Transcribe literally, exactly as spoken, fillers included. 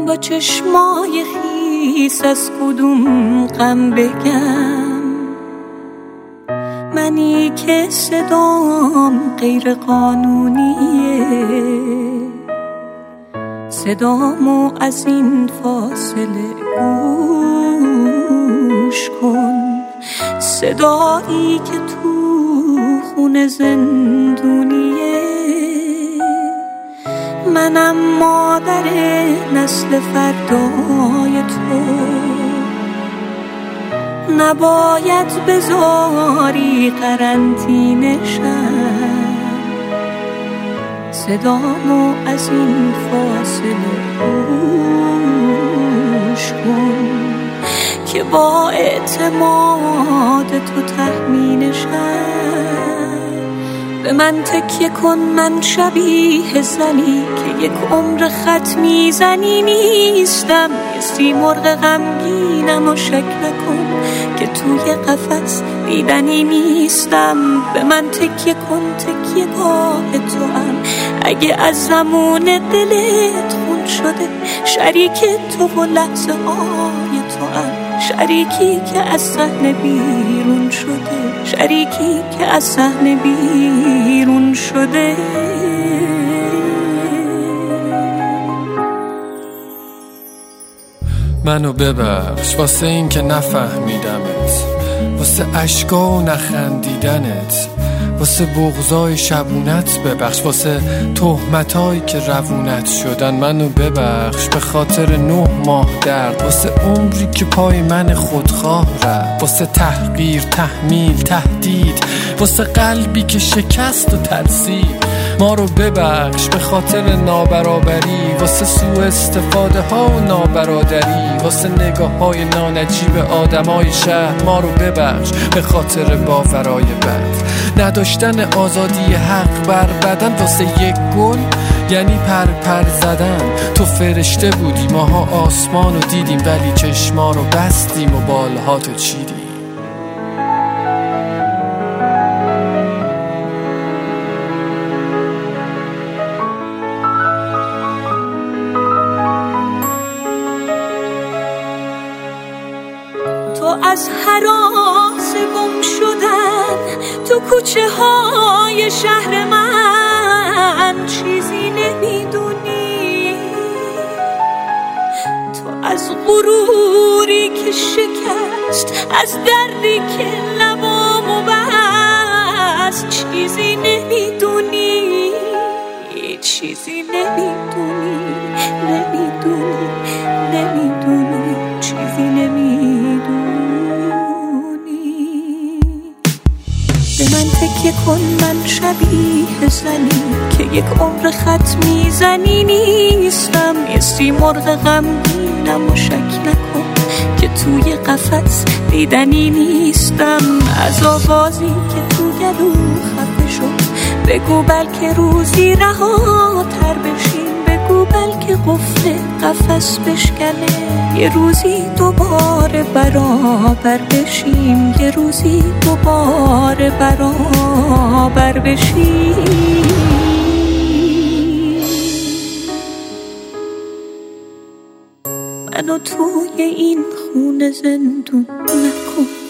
با چشمای خیس از کدوم غم بگم؟ منی که صدام غیر قانونیه، صدامو از این فاصله گوش کن، صدایی که تو خون زندونیه. منم مادر نسل فردای تو، نباید بذاری قرنطینه‌شم، صدامو از این فاصله گوش کن که با اعتماد تو تخمینشم. به من تکیه کن، من شبیه زنی که یک عمر خط میزنی نیستم. یه سیمرغ غمگینم و شک نکن که توی قفس دیدنی نیستم. به من تکیه کن، تکیه گاه تو هم اگه از زمون دلت خون شده، شریک تو و لحظه های تو هم، شریکی که از صحنه بیرون شده، شریکی که از صحنه بیرون شده. منو ببخش واسه این که نفهمیدمت، واسه اشکا و نخندیدنت، واسه بغضای شبونت ببخش، واسه تهمتایی که روونت شدن. منو ببخش به خاطر نه ماه درد، واسه عمری که پای من خودخواه رفت، واسه تحقیر، تحمیل، تهدید، واسه قلبی که شکست و ترسید. ما رو ببخش به خاطر نابرابری، واسه سوء استفاده ها و نابرادری، واسه نگاه های نانجیب آدمای شهر. ما رو ببخش به خاطر باورای بد، نداشتن آزادی حق بر بدن، واسه یک گل یعنی پر پر زدن. تو فرشته بودی، ماها آسمان رو دیدیم، ولی چشما رو بستیم و بالها تو چیدیم. تو از هراس گم شدن تو کوچه های شهر من چیزی نمیدونی. تو از غروری که شکست، از دردی که لبامو بست چیزی نمیدونی، چیزی نمیدونی، نمیدونی، نمیدونی، چیزی نمیدونی. به من تکیه کن، من شبیه زنی که یک عمر خط میزنی نیستم. یه سیمرغ غمگینم و شک نکن که توی قفس دیدنی نیستم. از آوازی که تو گلو خفه شد بگو بلکه روزی رهاتر بشیم، بگو بلکه قفل قفس بشکنه، یه روزی دوباره برابر بشیم، یه روزی دوباره برابر بشیم. منو توی این خونه زندون نکن.